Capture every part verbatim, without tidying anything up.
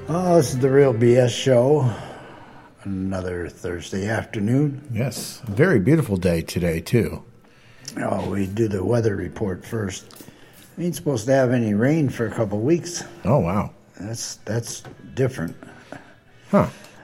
Oh, this is the Real B S Show. Another Thursday afternoon. Yes, very beautiful day today, too. Oh, we do the weather report first. We ain't supposed to have any rain for a couple of weeks. Oh, wow. That's that's different. Huh.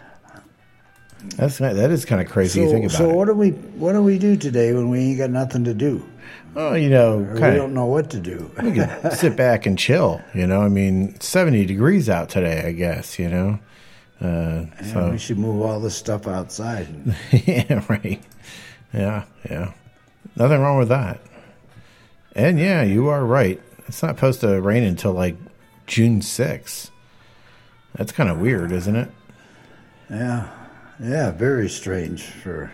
That's that is kind of crazy So, to think about. so it. what do we what do we do today when we ain't got nothing to do? Well, you know, Or we kind don't know what to do. we can sit back and chill. You know, I mean, it's seventy degrees out today, I guess. You know, uh, Yeah, so we should move all this stuff outside. yeah, right. Yeah, yeah. Nothing wrong with that. And yeah, you are right. It's not supposed to rain until like June sixth. That's kind of weird, isn't it? Yeah, yeah, very strange for,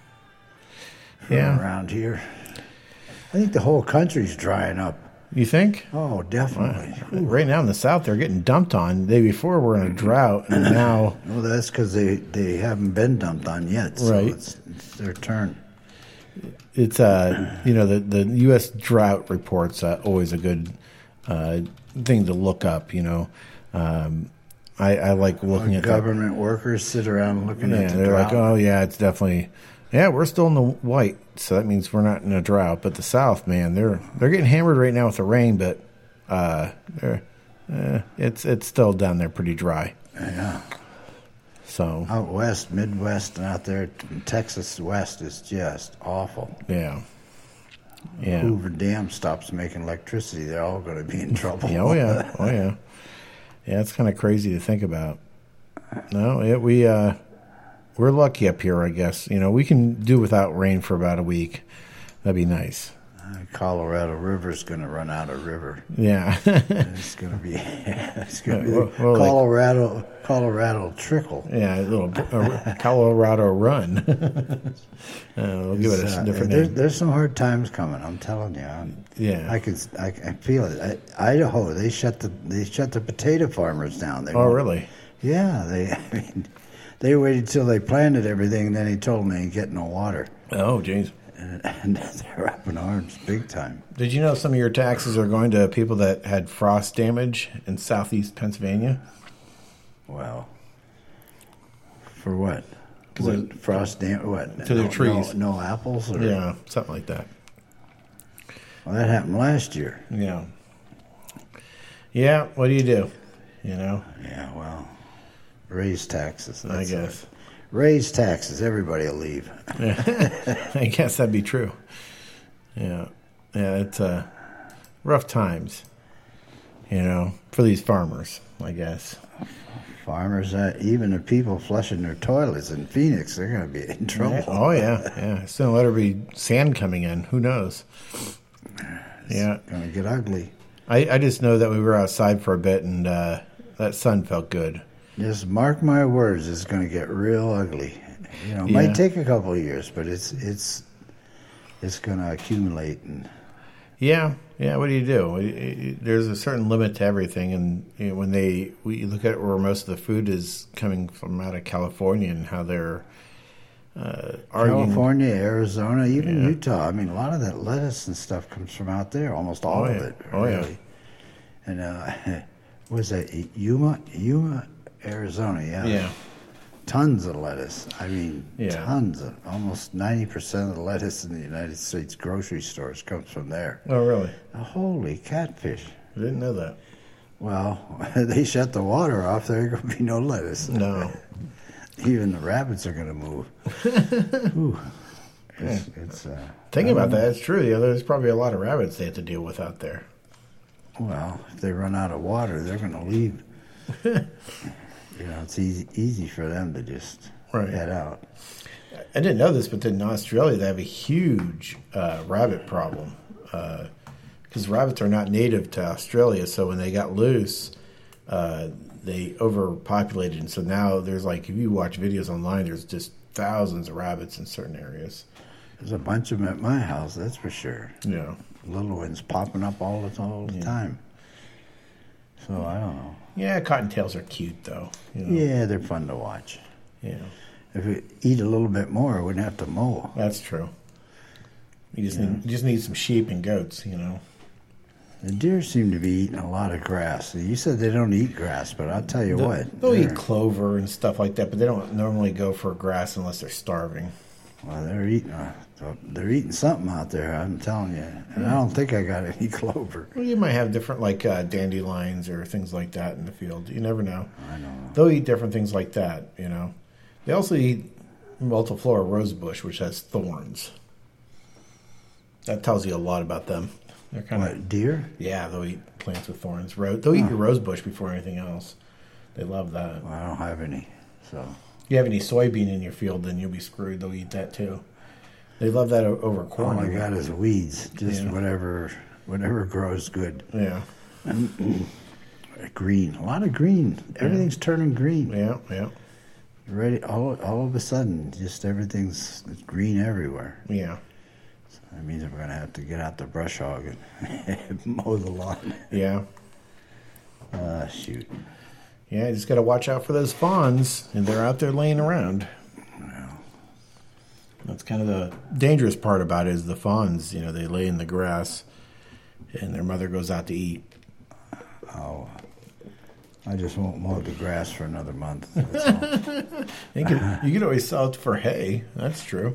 for Yeah. around here. I think the whole country's drying up. You think? Oh, definitely. Right now in the South, they're getting dumped on. The day before, we're in a drought, and now... Well, that's because they, they haven't been dumped on yet, so Right. it's, it's their turn. It's, uh, you know, the, the U S drought report's uh, always a good uh, thing to look up, you know. Um, I, I like looking at... Government workers sit around looking Yeah, at the they're drought. like, oh, yeah, it's definitely... Yeah, we're still in the white, so that means we're not in a drought. But the South, man, they're they're getting hammered right now with the rain, but uh, they're, uh, it's it's still down there pretty dry. Yeah. So Out west, Midwest, and out there in Texas West is just awful. yeah, yeah, Hoover Dam stops making electricity, they're all going to be in trouble. yeah, oh yeah, oh yeah, yeah. It's kind of crazy to think about. No, it, we uh, we're lucky up here, I guess. You know, we can do without rain for about a week. That'd be nice. Colorado River's going to run out of river. Yeah. It's going to be, it's going to be Well, well, like- Colorado, Colorado trickle. Yeah, a little a Colorado run. uh, we'll give it a Uh, different there's, name. there's some hard times coming. I'm telling you. I'm, Yeah. I can I, I feel it. I, Idaho, they shut the they shut the potato farmers down. They Oh, won't- really? Yeah, they. I mean, they waited till they planted everything, and then he told them they ain't getting no water, Oh, jeez. and, and they're up in arms big time. Did you know some of your taxes are going to people that had frost damage in southeast Pennsylvania? Wow. For what? 'Cause What, it- frost dam? What? To their no, trees. No, no apples. Or, Yeah, something like that. Well, that happened last year. Yeah. Yeah, what do you do? You know, Yeah. Well, raise taxes. I that's guess. it. Raise taxes. Everybody will leave. I guess that'd be true. Yeah. Yeah, it's uh, rough times, you know, for these farmers, I guess. Farmers, uh, even the people flushing their toilets in Phoenix, they're going to be in trouble. Oh, yeah. Yeah. Soon let there be sand coming in. Who knows? Yeah. Going to get ugly. I, I just know that we were outside for a bit and uh, that sun felt good. Just mark my words, it's going to get real ugly. You know, it Yeah. might take a couple of years, but it's it's it's going to accumulate. And Yeah, yeah. What do you do? It- it- There's a certain limit to everything, and you know, when they we look at where most of the food is coming from out of California and how they're uh, arguing. California, Arizona, even Yeah. Utah. I mean, a lot of that lettuce and stuff comes from out there. Almost all Oh, of yeah. it, Oh, yeah. really. And uh, was that Yuma, Yuma, Arizona? Yeah. Yeah, Tons of lettuce. I mean, Yeah. tons of almost ninety percent of the lettuce in the United States grocery stores comes from there. oh really? Uh, holy catfish! I didn't know that. Well, they shut the water off. There's going to be no lettuce. No. Even the rabbits are going to move. Ooh. It's, it's uh, Thinking about that, it's true. Yeah, there's probably a lot of rabbits they have to deal with out there. Well, if they run out of water, they're going to leave. You know, it's easy easy for them to just Right. head out. I didn't know this, but in Australia they have a huge uh, rabbit problem because rabbits are not native to Australia. So when they got loose, uh, they overpopulated, and so now there's like if you watch videos online, there's just thousands of rabbits in certain areas. There's a bunch of them at my house, that's for sure. Yeah, Little ones popping up all the, all the Yeah. time. So I don't know. yeah. Cottontails are cute though. You know? Yeah, they're fun to watch. Yeah, If we eat a little bit more, we wouldn't have to mow. that's true. You just need you just need some sheep and goats, you know. The deer seem to be eating a lot of grass. You said they don't eat grass, but I'll tell you They'll, what. they'll eat clover and stuff like that, but they don't normally go for grass unless they're starving. Well, they're eating. Uh, they're eating something out there. I'm telling you, and I don't think I got any clover. Well, you might have different like uh, dandelions or things like that in the field. You never know. I know. They'll eat different things like that. You know, they also eat multiflora rosebush, which has thorns. That tells you a lot about them. They're kind What, of deer? yeah. They'll eat plants with thorns. Ro- they'll eat Huh. your rosebush before anything else. They love that. Well, I don't have any, so. If you have any soybean in your field, then you'll be screwed. They'll eat that too. They love that o- over All corn. I got is weeds. Just Yeah. whatever, whatever grows good. Yeah, Green, a lot of green. Everything's turning green. yeah, yeah, Ready, all, all of a sudden, just everything's it's green everywhere. yeah, That means we're gonna have to get out the brush hog and mow the lawn. yeah. Ah, shoot. Yeah, you just got to watch out for those fawns, and they're out there laying around. Well, That's kind of the dangerous part about it is the fawns. You know, they lay in the grass, and their mother goes out to eat. oh, I just won't mow the grass for another month. That's all. You could, you could always sell it for hay. That's true.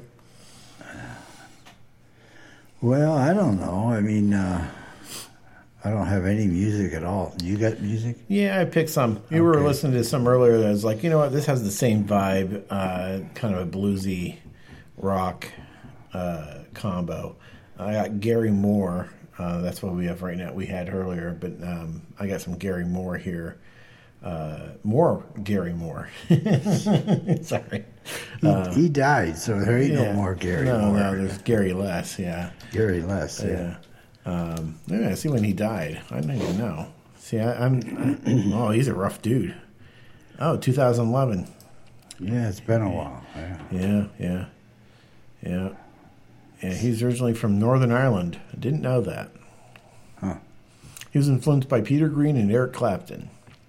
Well, I don't know. I mean, uh, I don't have any music at all. You got music? Yeah, I picked some. You were Okay. listening to some earlier that was like, you know what, this has the same vibe, uh, kind of a bluesy rock uh, combo. I got Gary Moore. Uh, that's what we have right now. We had earlier, but um, I got some Gary Moore here. Uh, more Gary Moore. Sorry. He, he died, so there ain't Yeah. no more Gary no, Moore. No, there's Gary Less, yeah. Gary Less, yeah. Yeah. Um, yeah, I see when he died. I don't even know. See, I, I'm. Oh, he's a rough dude. Oh, two thousand eleven. Yeah, it's been a while. Yeah. Yeah, yeah, yeah, yeah. He's originally from Northern Ireland. I didn't know that. Huh. He was influenced by Peter Green and Eric Clapton.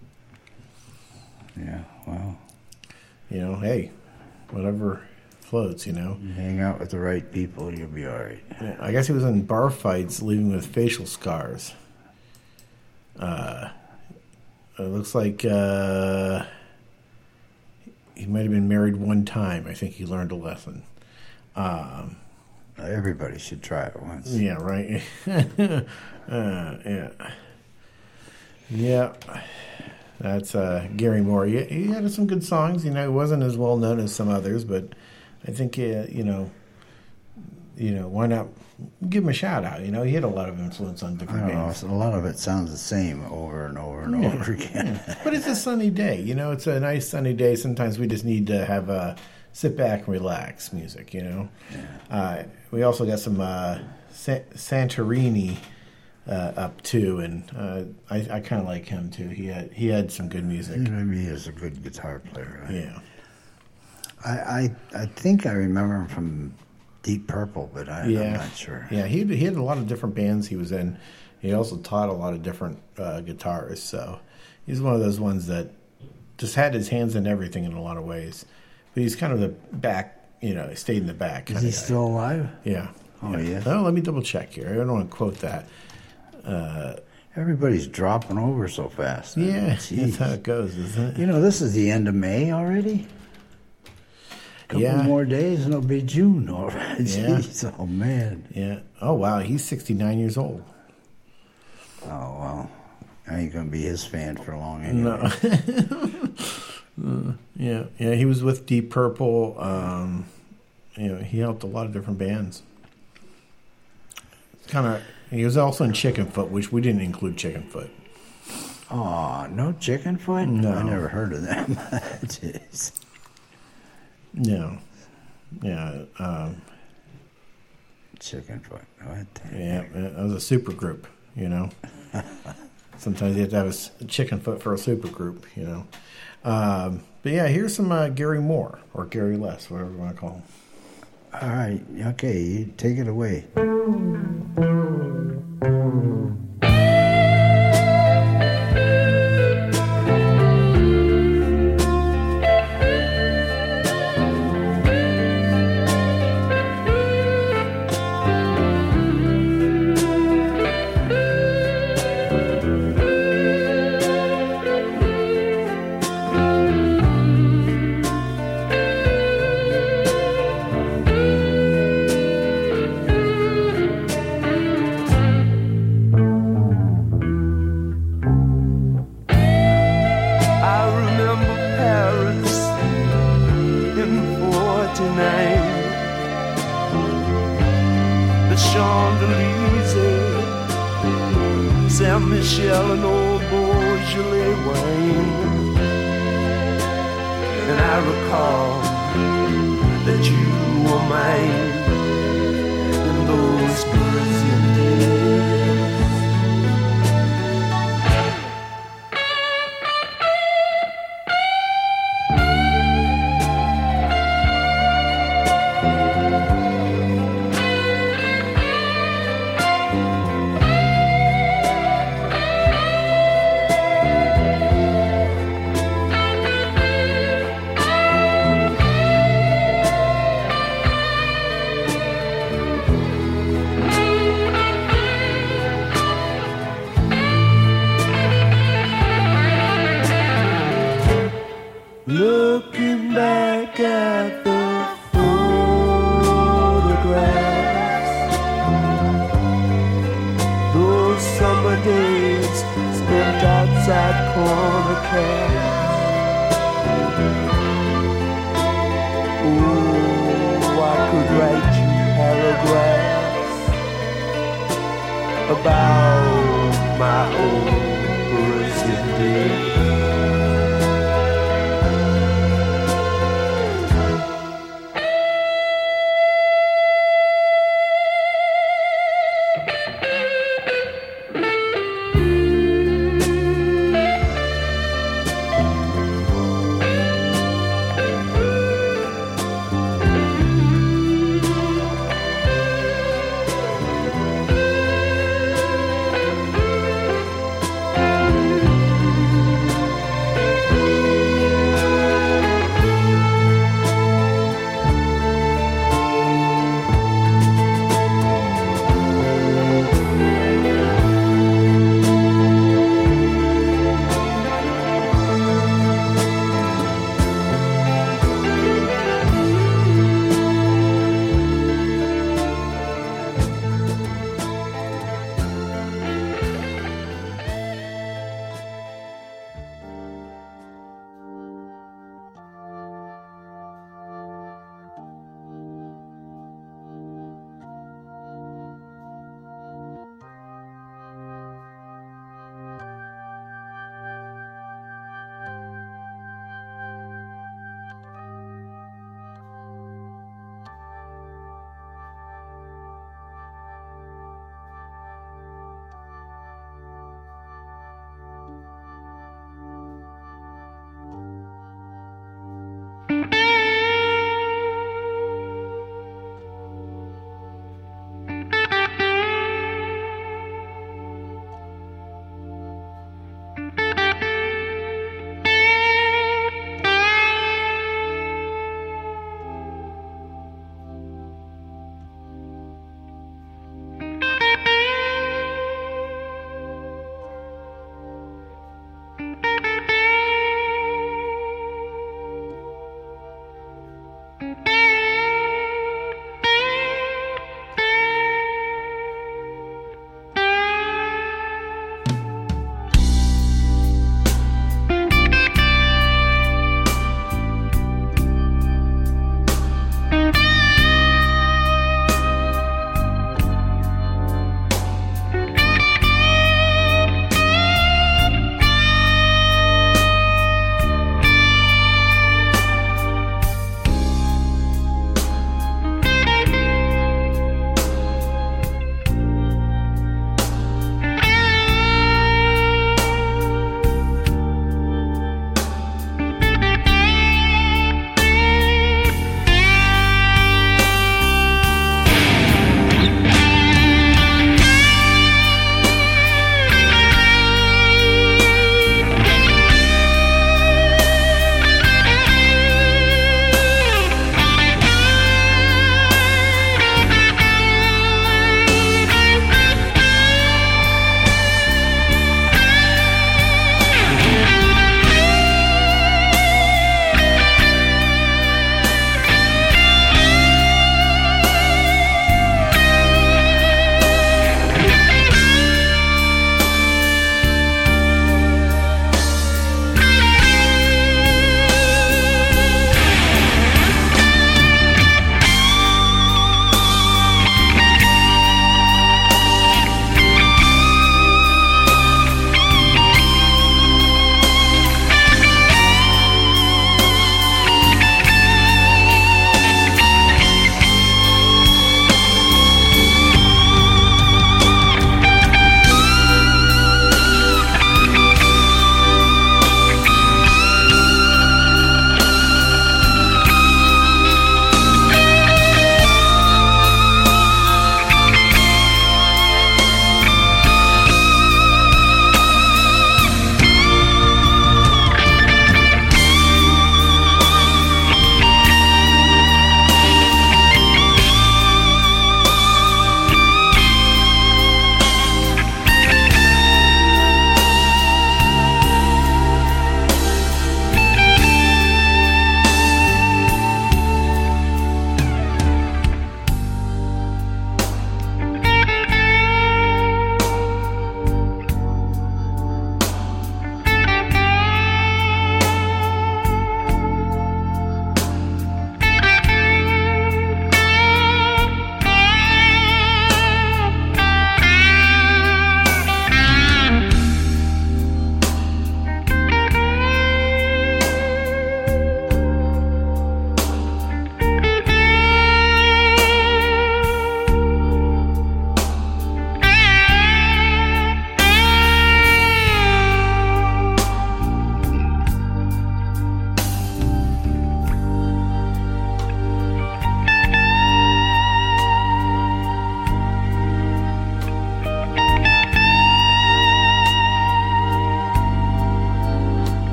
Yeah, well, You know, hey, whatever floats. You know. you hang out with the right people, you'll be all right. Yeah, I guess he was in bar fights, leaving with facial scars. Uh, it looks like uh, he might have been married one time. I think he learned a lesson. Um, Everybody should try it once. yeah, right. uh, yeah, yeah. That's uh, Gary Moore. He, he had some good songs. You know, he wasn't as well known as some others, but I think uh, you know, you know, why not give him a shout out? You know, he had a lot of influence on I different don't know. bands. A lot of it sounds the same over and over and Yeah. over again. But it's a sunny day. You know, it's a nice sunny day. Sometimes we just need to have a sit back and relax music. You know, uh, we also got some uh, Sa- Santorini. Uh, up too, and uh, I, I kind of like him too. He had he had some good music. You know, he is a good guitar player. Right? Yeah, I, I I think I remember him from Deep Purple, but I, yeah, I'm not sure. Yeah, he he had a lot of different bands he was in. He also taught a lot of different uh, guitarists. So he's one of those ones that just had his hands in everything in a lot of ways. But he's kind of the back, you know, he stayed in the back. Is he still alive? Yeah. Oh, yeah? Oh, let me double check here. I don't want to quote that. Everybody's dropping over so fast. Yeah, Jeez. that's how it goes, isn't it? You know, this is the end of May already. A couple Yeah. more days and it'll be June already. Yeah. Jeez, oh man. Yeah. Oh, wow. He's sixty-nine years old. Oh well, I ain't gonna be his fan for long anyway. No. Uh, yeah. Yeah. He was with Deep Purple. Um, you know, he helped a lot of different bands. Kind of. He was also in Chickenfoot, which we didn't include Chickenfoot. Oh, no Chickenfoot? No. I never heard of them. Jeez. No. Yeah. Um, Chickenfoot. What the yeah. heck? That was a super group, you know. Sometimes you have to have a s- Chickenfoot for a super group, you know. Um, but yeah, here's some uh, Gary Moore, or Gary Less, whatever you want to call him. All right. Okay, you take it away. name. The Champs-Élysées, Saint Michel and old Beaujolais wine. And I recall that you were mine in those Brazilian days. Looking back at the photographs, those summer days spent outside corner cabs. Oh, I could write you paragraphs about my old Brazilian days.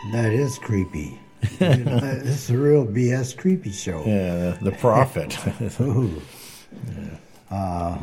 That is creepy. This is a real B S creepy show. Yeah, the, the prophet. Ooh. Uh,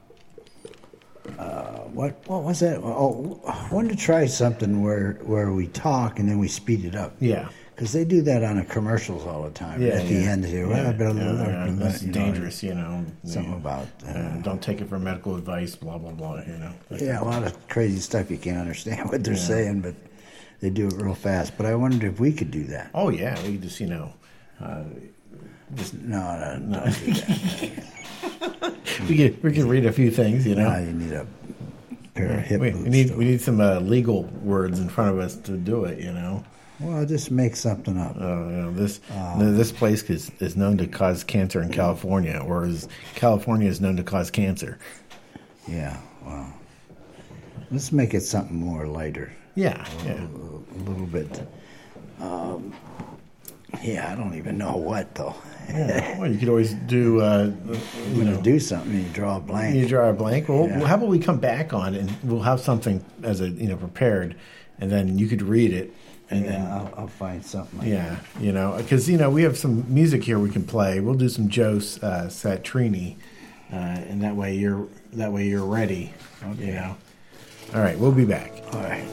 uh, what what was that? Oh, I wanted to try something where where we talk and then we speed it up. Yeah. Because they do that on the commercials all the time. Yeah, At the yeah. end, they say, Yeah, well, blah, yeah, blah, blah, yeah, blah, that's you know, dangerous, you know. Something Yeah. about. Uh, Uh, don't take it for medical advice, blah, blah, blah, you know. yeah, a lot of crazy stuff you can't understand what they're saying, but they do it real fast. But I wondered if we could do that. Oh, yeah, we just, you know, uh, just, No, no, no. Don't do that. we could, we could read a few things, you know. Now you need a pair of hip we, boots. we need to- we need some uh, legal words in front of us to do it, you know. Well, just make something up. Uh, you know this this place is, is known to cause cancer in California, or is California is known to cause cancer. Yeah, well, let's make it something more lighter. Yeah, yeah. A, a little bit. Um, yeah, I don't even know what, though. Yeah. Well, you could always do, uh, you When know, you do something, you draw a blank. you draw a blank. Well, Yeah. how about we come back on and we'll have something as a you know prepared, and then you could read it, and yeah, then I'll, I'll find something. Like yeah, you know, because you know we have some music here we can play. We'll do some Joe uh, Satriani, uh, and that way you're that way you're ready. Okay. You know. All right, we'll be back. All right.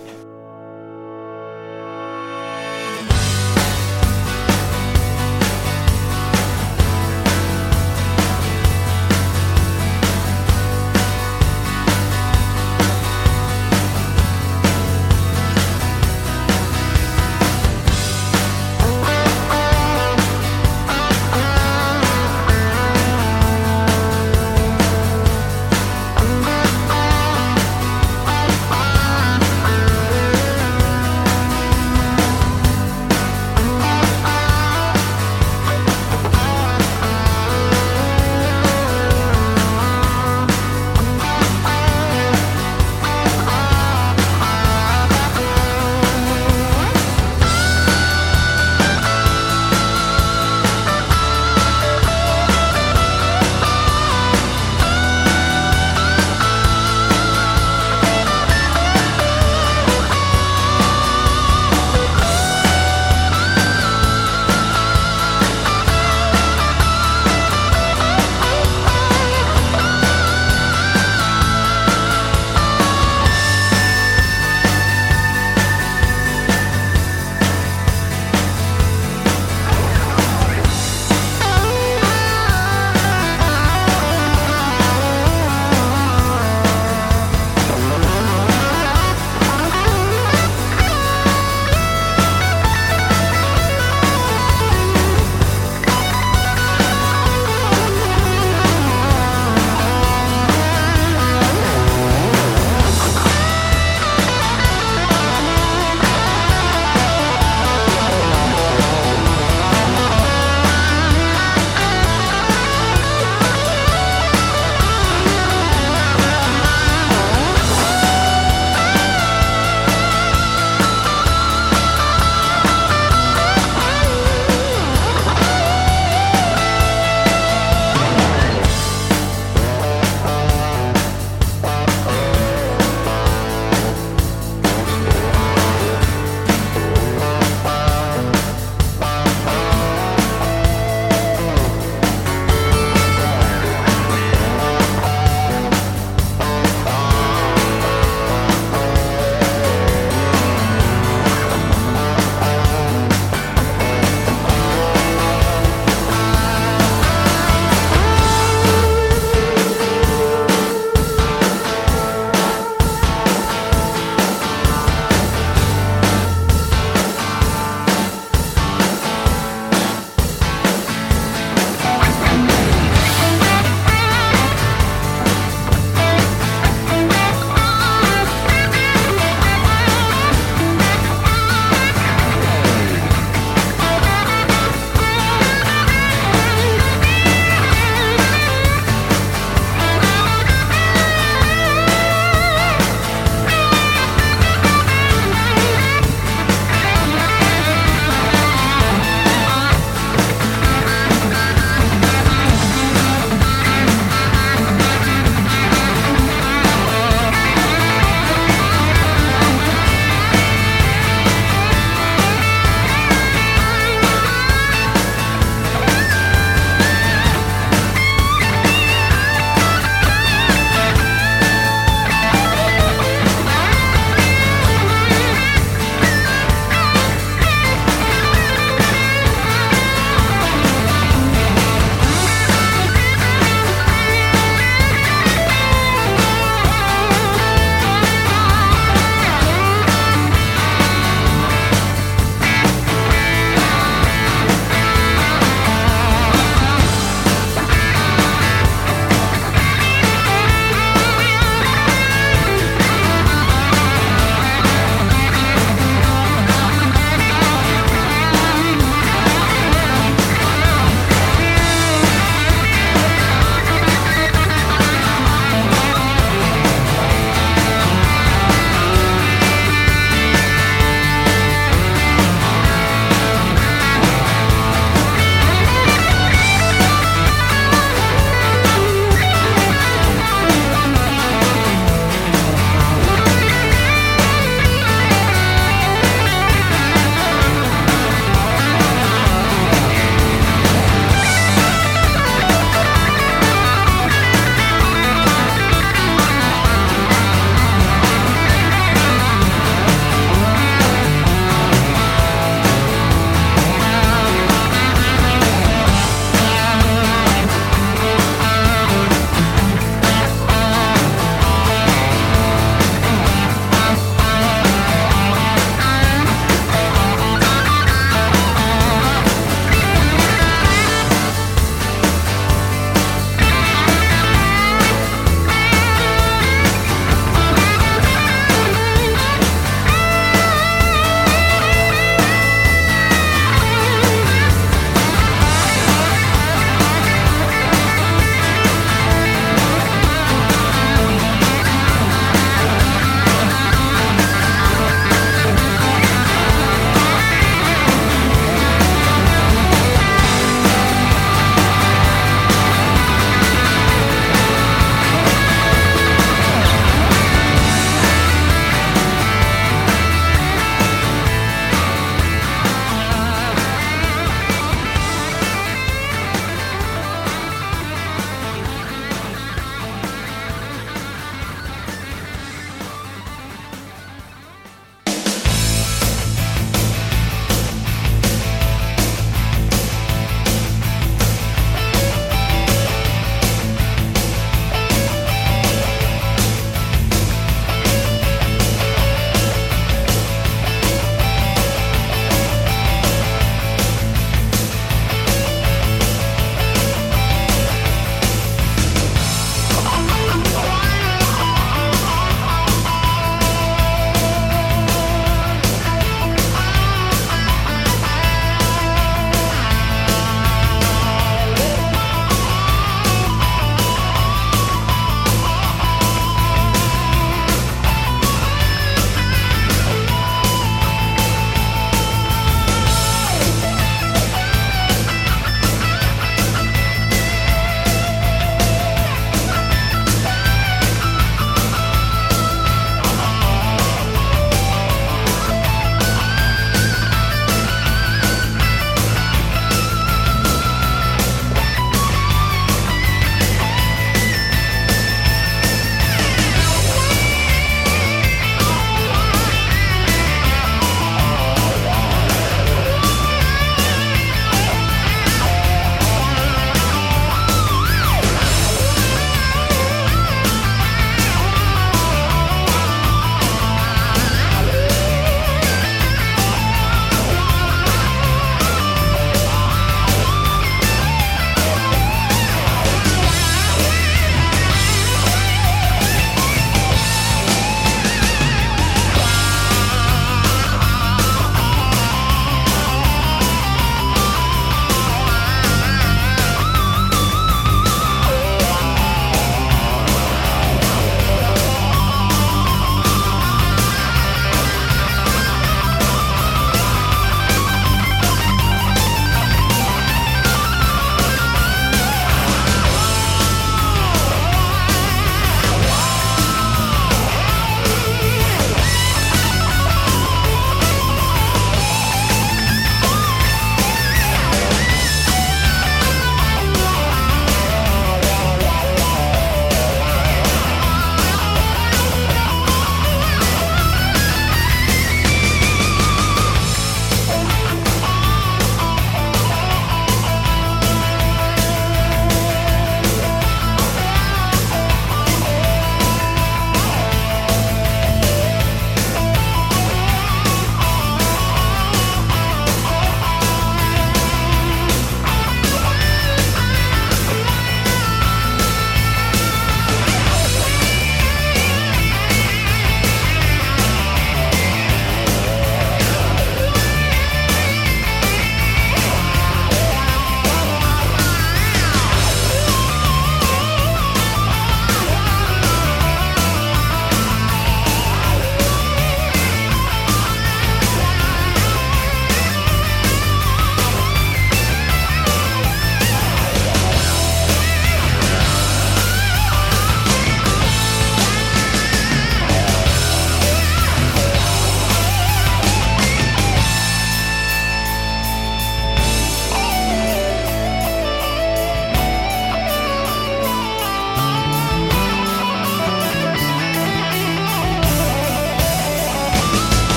Thank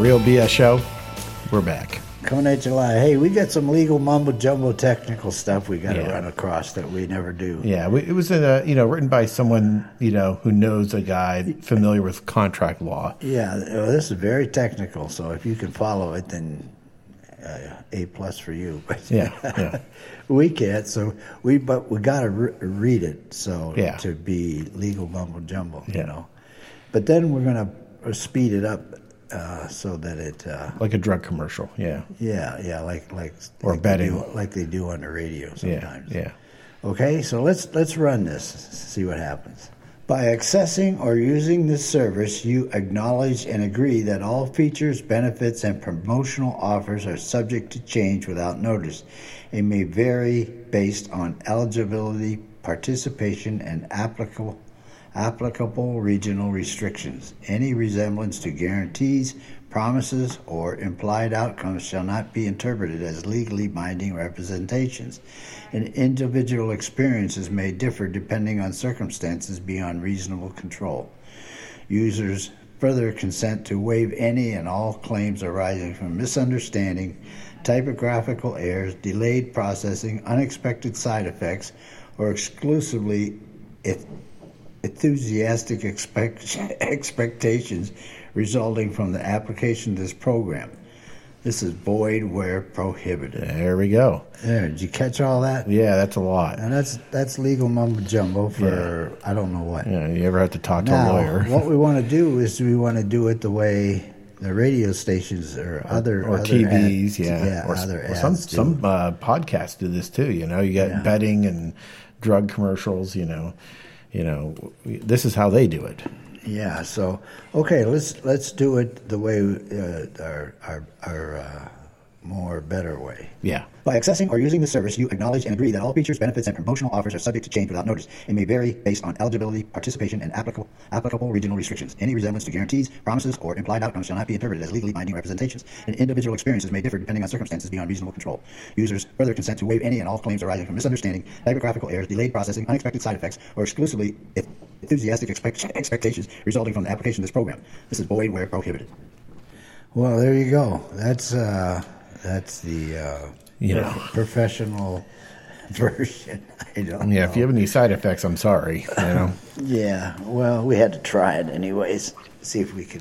Real B S Show. We're back. Coming at July. Hey, we got some legal mumbo jumbo technical stuff we got to Yeah. run across that we never do. Yeah, we, it was in a, you know, written by someone, you know, who knows a guy familiar with contract law. Yeah, well, this is very technical, so if you can follow it, then uh, A plus for you. But Yeah, yeah. we can't, so we but we got to re- read it, so Yeah. to be legal mumbo jumbo, Yeah. you know. But then we're gonna speed it up uh, so that it, uh, Like a drug commercial. Yeah, yeah, yeah, like like Or like betting. they do, like they do on the radio yeah, sometimes. yeah. Okay, so let's let's run this, see what happens. By accessing or using this service, you acknowledge and agree that all features, benefits, and promotional offers are subject to change without notice and may vary based on eligibility, participation, and applicable applicable regional restrictions. Any resemblance to guarantees, promises, or implied outcomes shall not be interpreted as legally binding representations, and individual experiences may differ depending on circumstances beyond reasonable control. Users further consent to waive any and all claims arising from misunderstanding, typographical errors, delayed processing, unexpected side effects, or exclusively if enthusiastic expect- expectations resulting from the application of this program. This is void where prohibited. There we go. There, did you catch all that? Yeah, that's a lot. And that's that's legal mumbo jumbo for I don't know what. Yeah, you ever have to talk to Now, a lawyer? what we want to do is we want to do it the way the radio stations or other or other T Vs, ad- yeah, yeah, or, other or ads some do. some uh, podcasts do this too. You know, you got Yeah. betting and drug commercials. You know, you know, this is how they do it. Yeah. So okay, let's let's do it the way uh, our our our uh, more better way. Yeah, By accessing or using the service, you acknowledge and agree that all features, benefits, and promotional offers are subject to change without notice and may vary based on eligibility, participation, and applicable applicable regional restrictions. Any resemblance to guarantees, promises, or implied outcomes shall not be interpreted as legally binding representations, and individual experiences may differ depending on circumstances beyond reasonable control. Users further consent to waive any and all claims arising from misunderstanding, typographical errors, delayed processing, unexpected side effects, or exclusively if enthusiastic expect- expectations resulting from the application of this program. This is void where prohibited. Well, there you go. That's uh, that's the uh, You know. professional version. I don't yeah. know. If you have any side effects, I'm sorry. You know, Yeah, well, we had to try it anyways. See if we could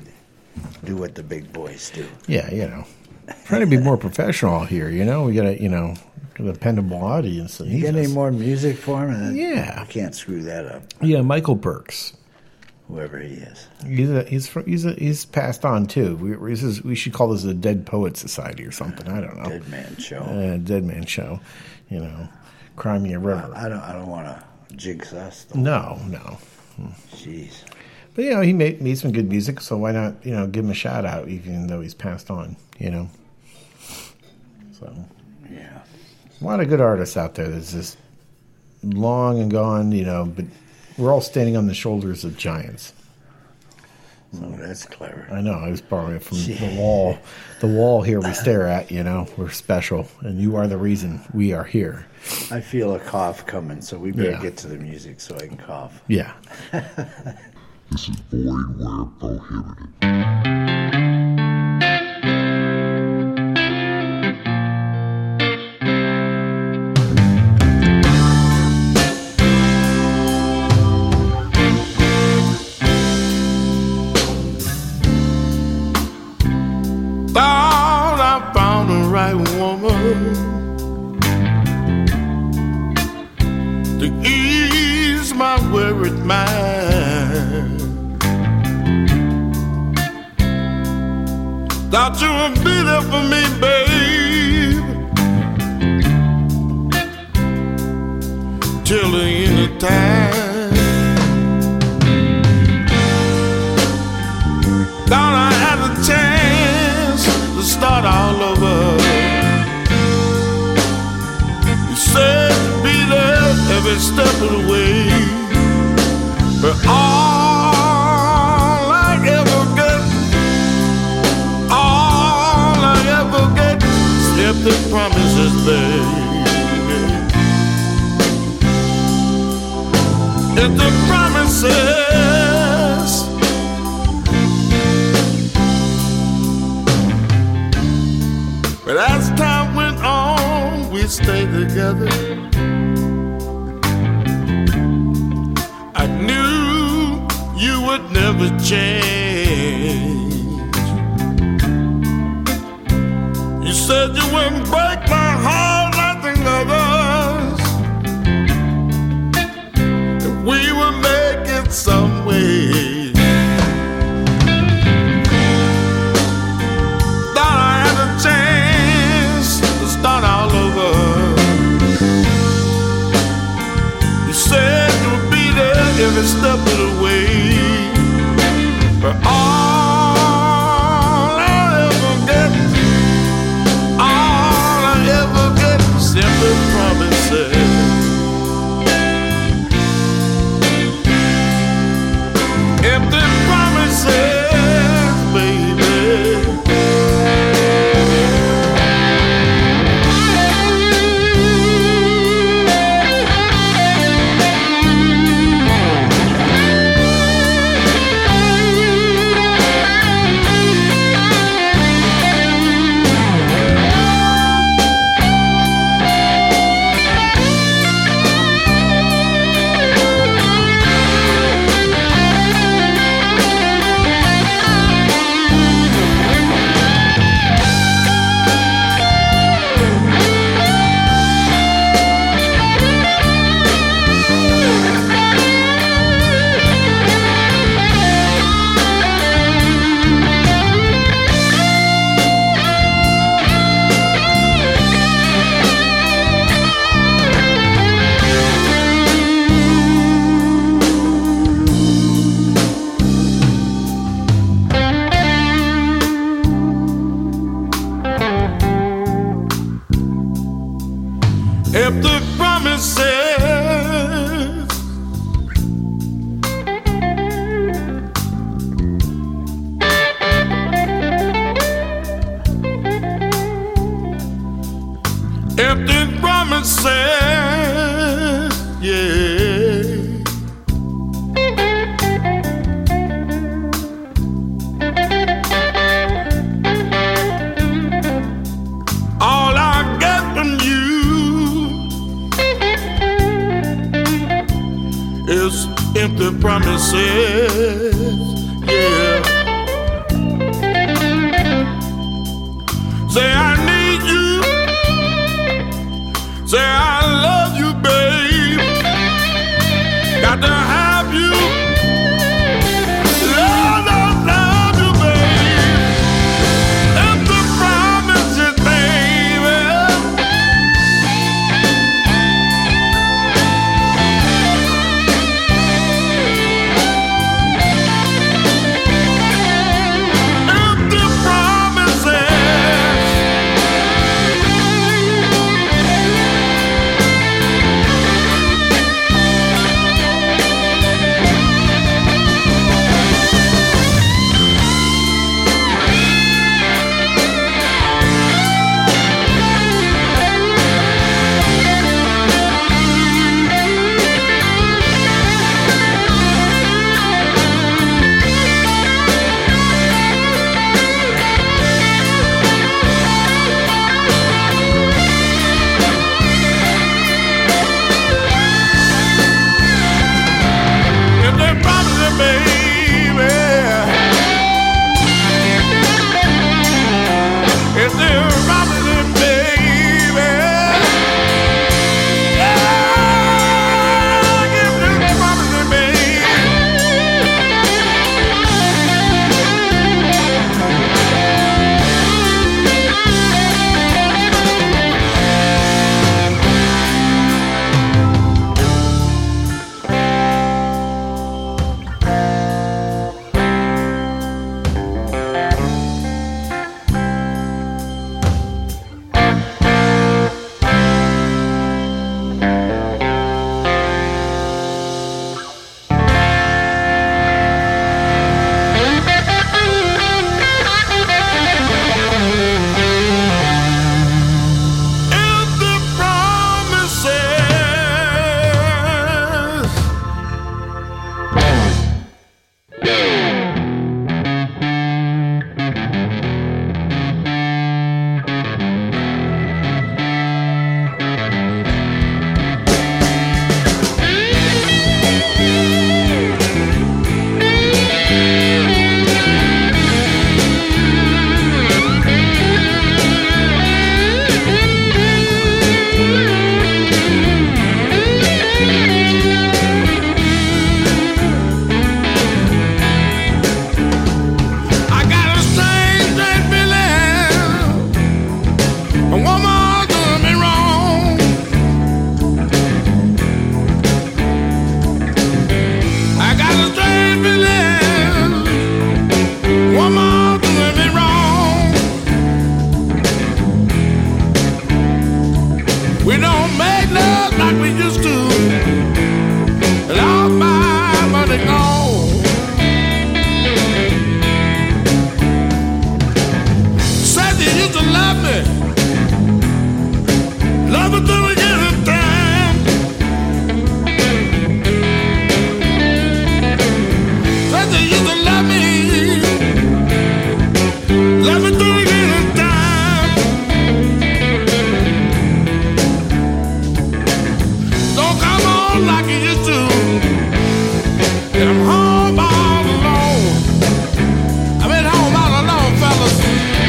do what the big boys do. yeah, you know, trying to be more professional here. You know, we got a you know a dependable audience. And You he's got any just- more music for him? Yeah. I can't screw that up, Yeah, Michael Burks. whoever he is. He's a, he's fr- he's a, he's passed on too. We we, this is, we should call this a Dead Poet Society or something. I don't know. Dead Man Show. Uh, Dead Man Show. You know, Crimea River. I don't. I don't want to jinx us. Though. No, no. Jeez. But you know, he made made some good music, so why not you know give him a shout out, even though he's passed on. You know. So Yeah. a lot of good artists out there that's just long and gone. You know, but we're all standing on the shoulders of giants. Oh, that's clever. I know. I was borrowing it from the wall. The wall here we stare at, you know, we're special. And you are the reason we are here. I feel a cough coming, so we better Yeah. get to the music so I can cough. Yeah. This is void where prohibited. Thought I found the right woman to ease my worried mind. Thought you would be there for me, babe, till the end of time. Thought I had a chance to start all over. You said to be there every step of the way, but all I ever get, all I ever get is empty promises, baby. Empty promises. we stay together. I knew you would never change. You said you wouldn't break my heart like the others, that we would make it some way. Thought I had a chance to start all over. You said you would be there every step of the way, but all I ever get, all I ever get is simply promises. Empty promises, baby. Empty promises, empty promises, yeah. All I get from you is empty promises, yeah. Say I need you, say I love you, babe. Got to have you, love, love, love you, babe. Empty promises, baby. on like it used to. And I'm home all alone. I've been home all alone, fellas.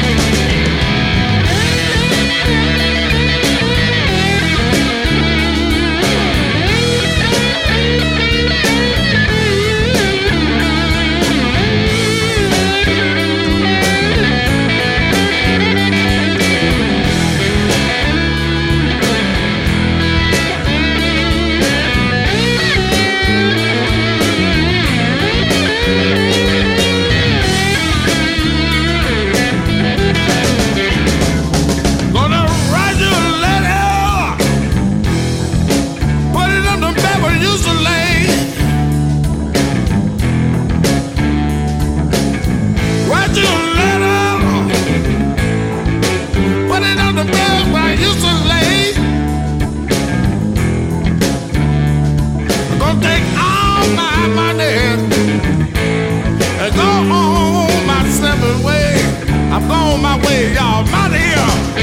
I'm on my way, y'all. I'm out of here.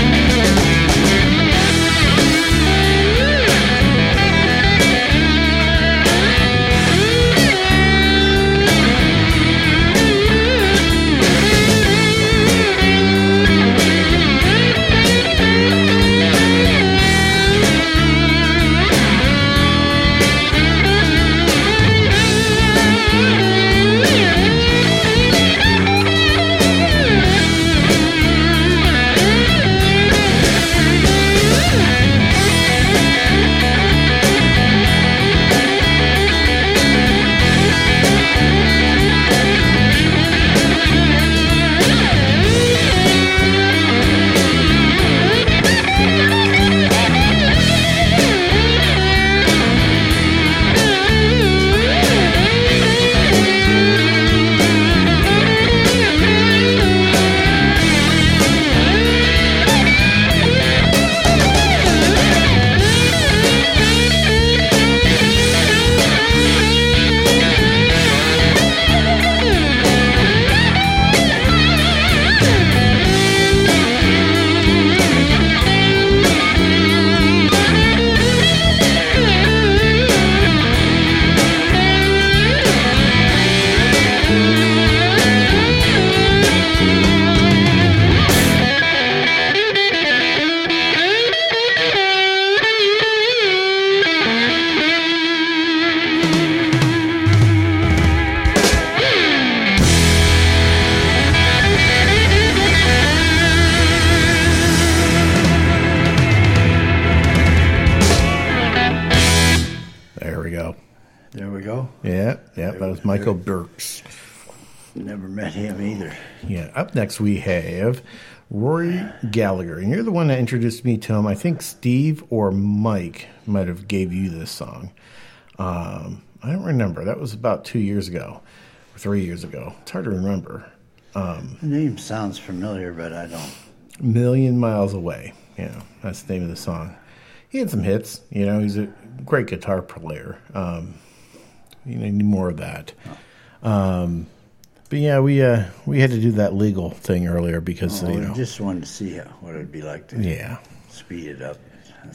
Yeah, yeah, that was Michael Dirks. Never met him either. Yeah, up next we have Rory Gallagher. And you're the one that introduced me to him. I think Steve or Mike might have gave you this song. Um, I don't remember. That was about two years ago or three years ago. It's hard to remember. Um, the name sounds familiar, but I don't. Million Miles Away. Yeah, that's the name of the song. He had some hits. You know, he's a great guitar player. Um, you know, need more of that. Oh. Um, but yeah, we uh, we had to do that legal thing earlier because oh, you know, just wanted to see how, what it would be like to yeah speed it up.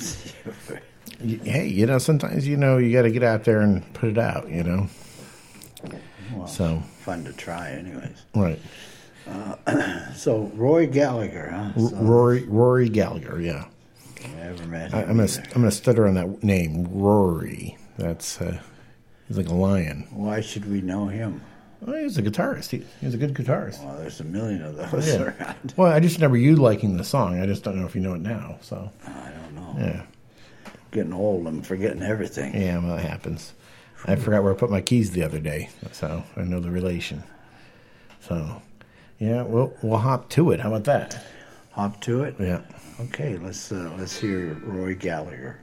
Hey, you know, sometimes you know you got to get out there and put it out. You know, well, so fun to try, anyways. Right. Uh, so Roy Gallagher, huh? So, Rory Rory Gallagher, yeah. Never met him. I, I'm gonna either. I'm gonna stutter on that name, Rory. That's uh, he's like a lion. Why should we know him? Well, he's a guitarist. He, he's a good guitarist. Well, there's a million of those yeah. around. Well, I just remember you liking the song. I just don't know if you know it now. So I don't know. Yeah. Getting old, I'm forgetting everything. Yeah, well, that happens. I forgot where I put my keys the other day, so I know the relation. So, yeah, we'll we'll hop to it. How about that? Hop to it. Yeah. Okay, let's uh, let's hear Roy Gallagher.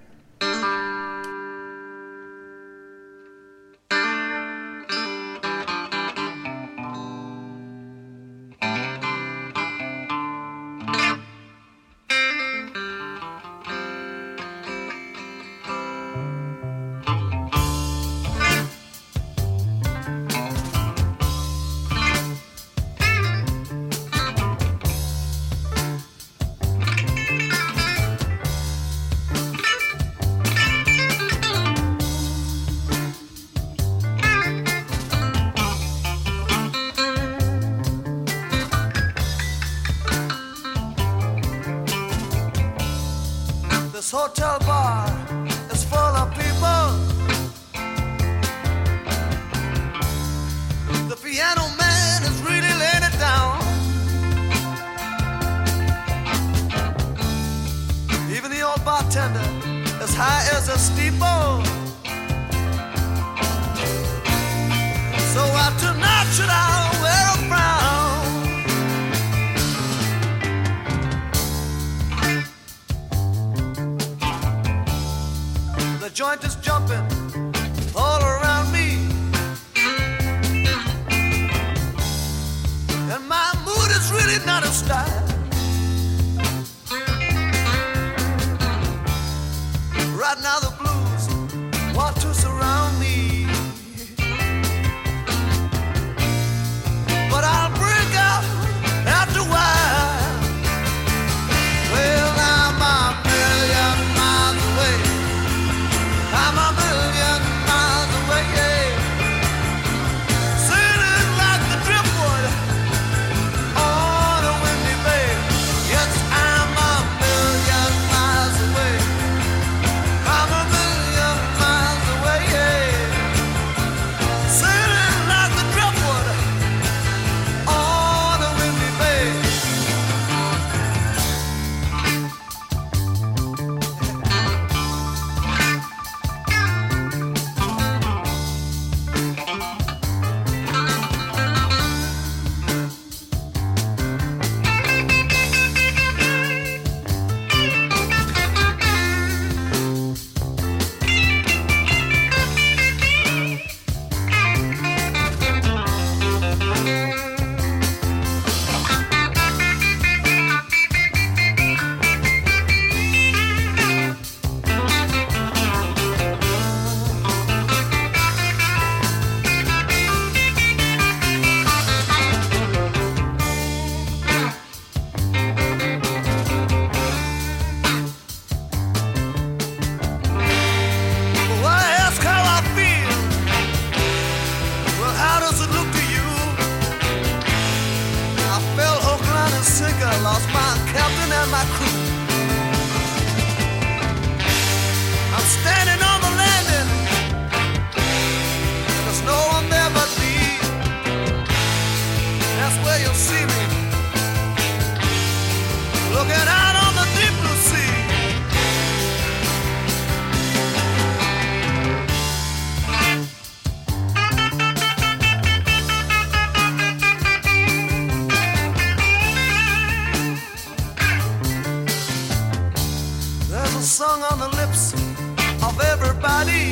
hotel bar is full of people. The piano man is really laying it down. Even the old bartender as high as a steeple. So why tonight should I wear a frown? The joint is jumping all around me, and my mood is really not in style. Right now the blues want to surround me, but I'll break out after a while. Well, I'm a million miles away. I'm a million miles away, yeah. Sailing like the driftwood on a windy bay. Yes, I'm a million miles away. I'm a million miles away, yeah. Sailing like the driftwood on a windy bay. Why ask how I feel? Well, how does it look to you? I fell hook, line, and sinker, lost my captain and my crew. I'm standing on the landing, there's no one there but me. That's where you'll see me, looking out on the deep blue sea. There's a song on the lips of everybody.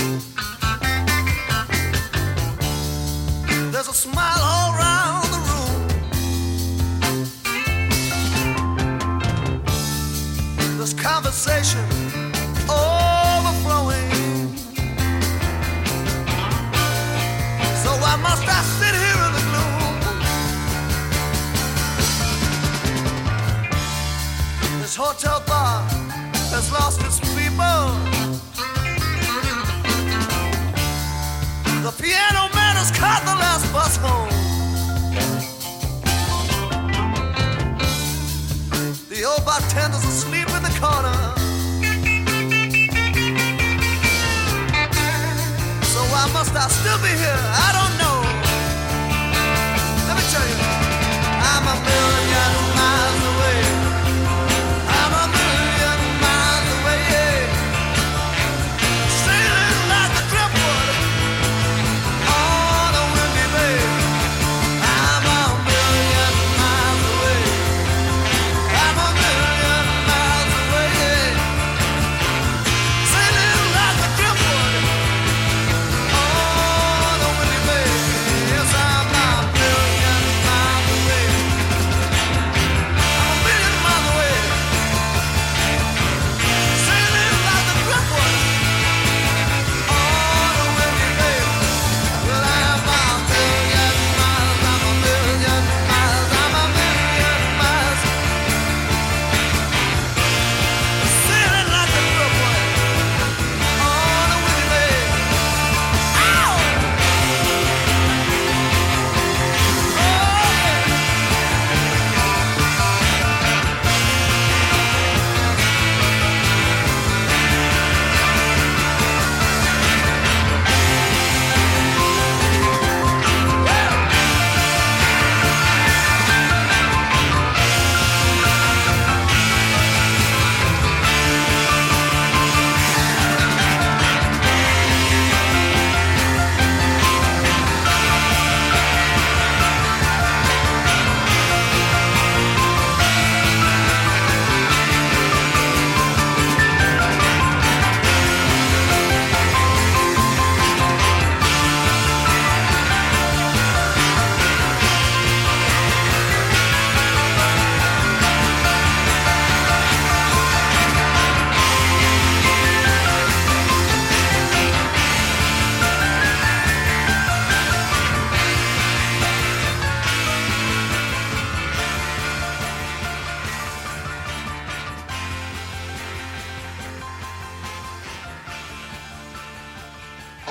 There's a smile all around the room. There's conversation overflowing. So why must I sit here in the gloom? This hotel bar has lost its people. The piano man has caught the last bus home. The old bartender's asleep in the corner. So why must I still be here? I don't know. Let me tell you, I'm a million miles away. I'm a million miles away, yeah. Sailing like the driftwood on a windy bay. I'm a million miles away. I'm a million miles away, yeah. Sailing like the driftwood on a windy bay.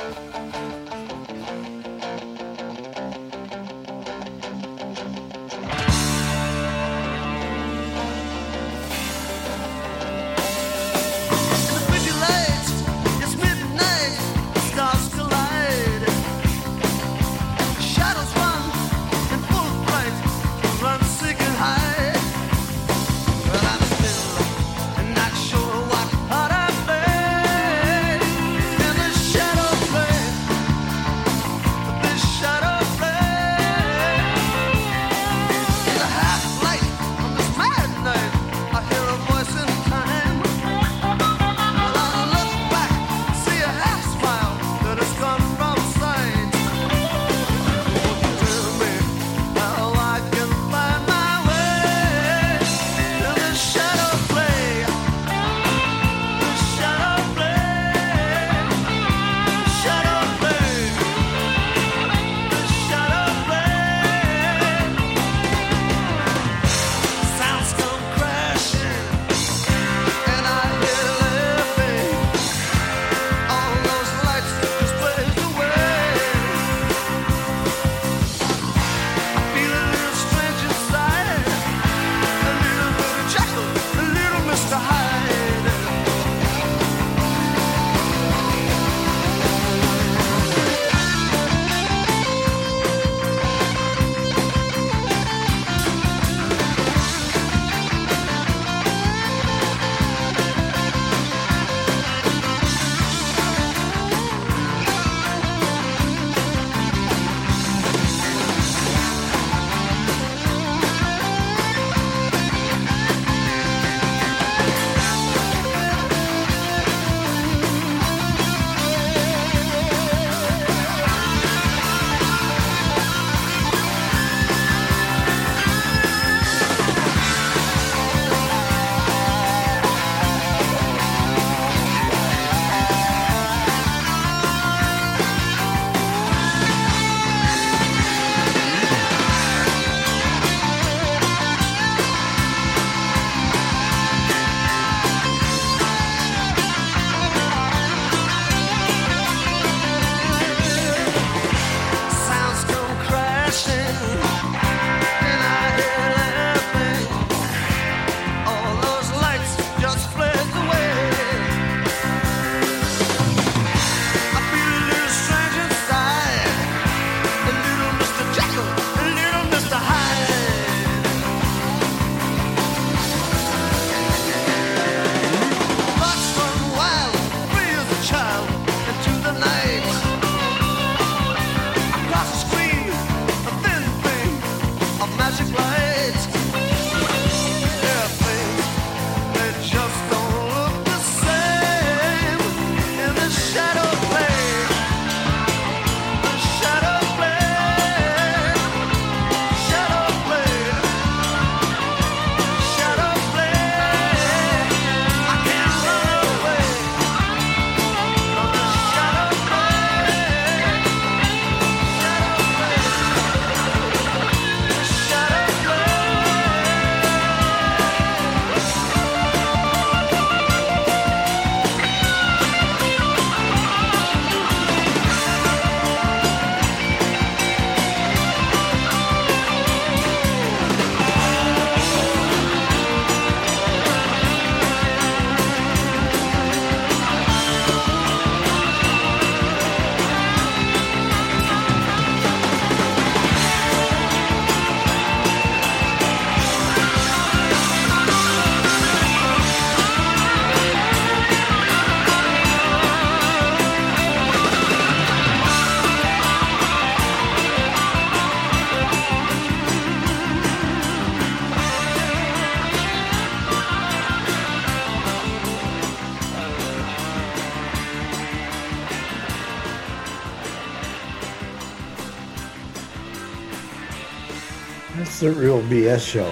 That's the real B S show.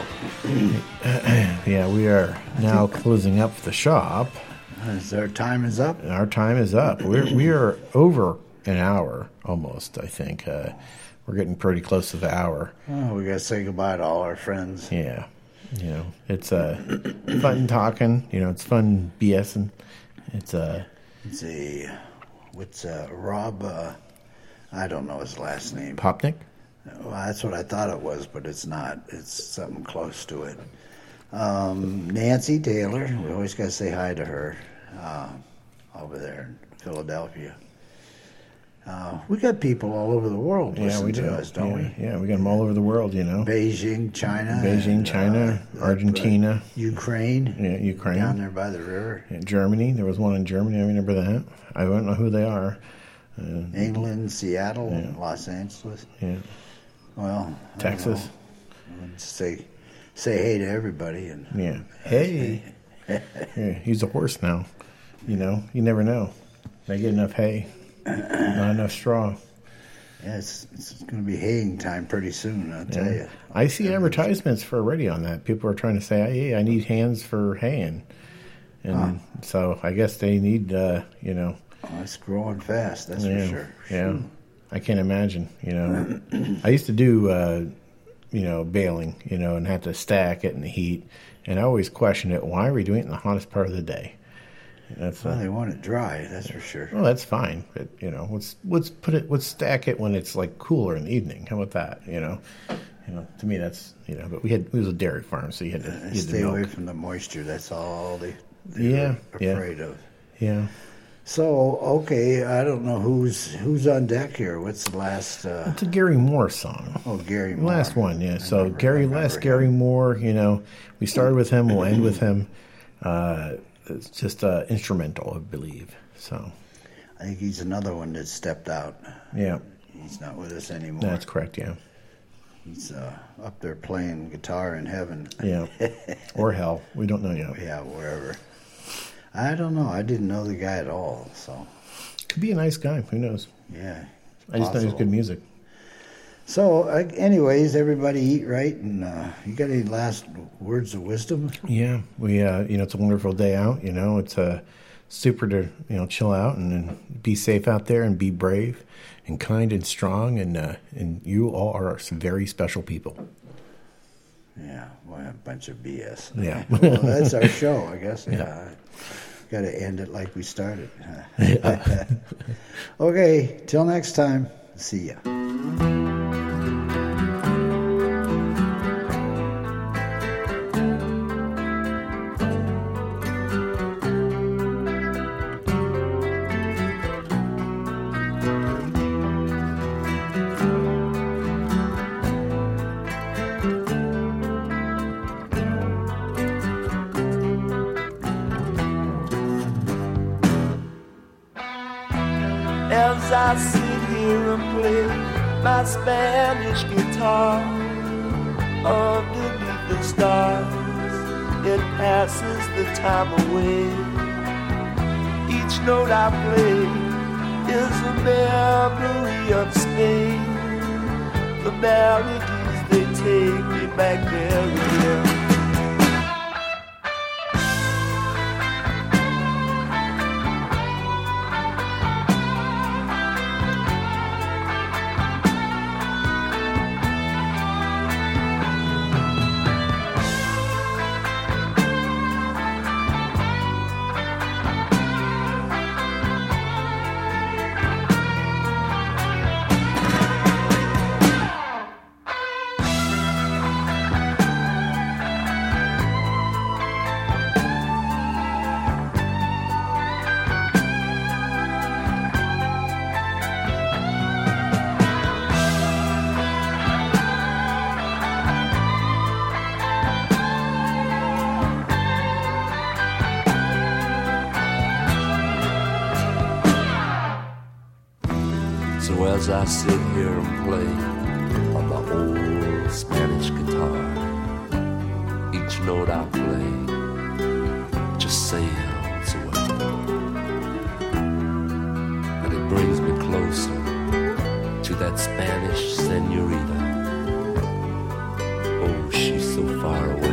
Yeah, we are now closing up the shop. As our time is up. Our time is up. We're we are over an hour almost. I think uh, we're getting pretty close to the hour. Oh, we got to say goodbye to all our friends. Yeah, you know, it's uh, fun talking. You know, it's fun BSing. It's uh, Let's see. what's uh, Rob? Uh, I don't know his last name. Popnik? Well, that's what I thought it was, but it's not. It's something close to it. Um, Nancy Taylor. We always got to say hi to her uh, over there in Philadelphia. Uh, we got people all over the world Yeah, listening we to do. us, don't yeah, yeah, we got them all over the world, you know. Beijing, China. Beijing, and, China, uh, Argentina. Ukraine. Yeah, Ukraine. Down there by the river. Yeah, Germany. There was one in Germany. I remember that. I don't know who they are. Uh, England, Seattle, Yeah. Los Angeles. yeah, Well, I don't Texas. know. I'd Say, say hey to everybody. And Yeah. Hey. Yeah, he's a horse now. You know, you never know. They get enough hay, not enough straw. yeah, it's, it's going to be haying time pretty soon, I'll tell you. I see advertisements for already on that. People are trying to say, "Hey, I need hands for haying," and so I guess they need, uh, you know, Oh, it's growing fast, that's yeah, for sure. yeah. I can't imagine. You know, I used to do, uh, you know, baling, you know, and have to stack it in the heat, and I always questioned it. Why are we doing it in the hottest part of the day? That's Well, uh, they want it dry, that's for sure. well, that's fine, but you know, let's let's put it, let's stack it when it's like cooler in the evening. How about that? You know, you know, to me that's, you know, but we had, it was a dairy farm, so you had to, you had to Stay milk. away from the moisture, that's all they, they're Yeah, yeah. afraid of. Yeah. So, okay, I don't know who's who's on deck here. What's the last? Uh, It's a Gary Moore song. oh, Gary Moore. Last one, yeah. So remember- I Gary, remember last him. Gary Moore, you know, we started with him, we'll end with him. Uh, it's just uh, instrumental, I believe. So, I think he's another one that stepped out. yeah, He's not with us anymore. that's correct, yeah. He's uh, up there playing guitar in heaven. Yeah. Or hell. We don't know yet. Yeah, wherever. I don't know. I didn't know the guy at all. So, Could be a nice guy. Who knows? yeah. I just know he's possible. good music. So, uh, anyways, everybody eat right, and uh, you got any last words of wisdom? Yeah, we uh, you know, it's a wonderful day out. You know, it's uh, super to, you know, chill out and, and be safe out there and be brave and kind and strong, and uh, and you all are some very special people. Yeah, well, a bunch of B S. Yeah. Well, that's our show, I guess. Yeah. Got to end it like we started. Okay, till next time. See ya. As I sit here and play my Spanish guitar underneath the stars, it passes the time away. Each note I play is a memory of Spain. The melodies, they take me back there again. So as I sit here and play on the old Spanish guitar, each note I play just sails away, and it brings me closer to that Spanish senorita. Oh, she's so far away.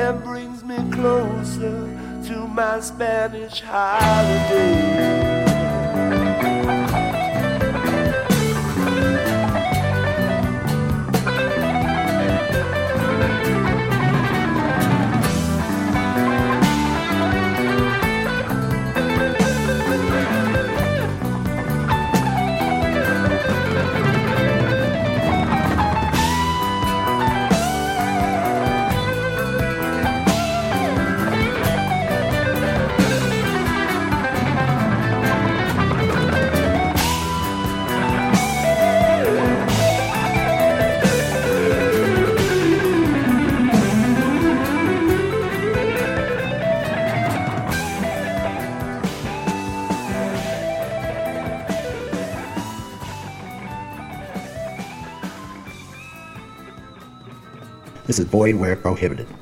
and brings me closer to my Spanish holiday. This is void where prohibited.